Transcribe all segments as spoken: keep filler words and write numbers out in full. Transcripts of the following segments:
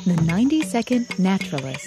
The ninety second Naturalist.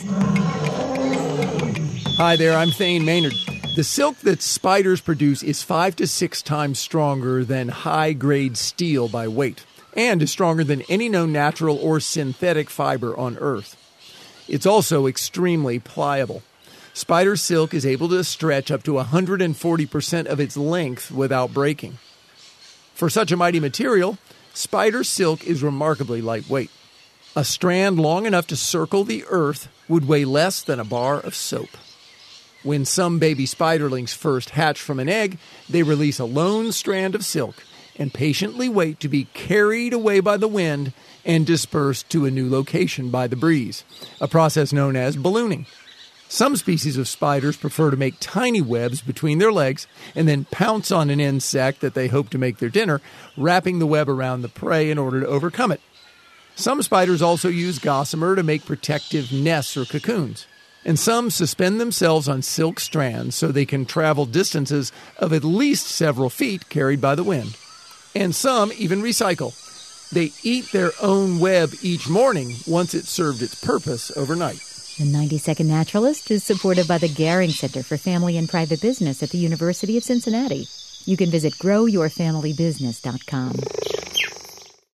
Hi there, I'm Thane Maynard. The silk that spiders produce is five to six times stronger than high-grade steel by weight, and is stronger than any known natural or synthetic fiber on Earth. It's also extremely pliable. Spider silk is able to stretch up to one hundred forty percent of its length without breaking. For such a mighty material, spider silk is remarkably lightweight. A strand long enough to circle the earth would weigh less than a bar of soap. When some baby spiderlings first hatch from an egg, they release a lone strand of silk and patiently wait to be carried away by the wind and dispersed to a new location by the breeze, a process known as ballooning. Some species of spiders prefer to make tiny webs between their legs and then pounce on an insect that they hope to make their dinner, wrapping the web around the prey in order to overcome it. Some spiders also use gossamer to make protective nests or cocoons. And some suspend themselves on silk strands so they can travel distances of at least several feet carried by the wind. And some even recycle. They eat their own web each morning once it's served its purpose overnight. The ninety second Naturalist is supported by the Garing Center for Family and Private Business at the University of Cincinnati. You can visit grow your family business dot com.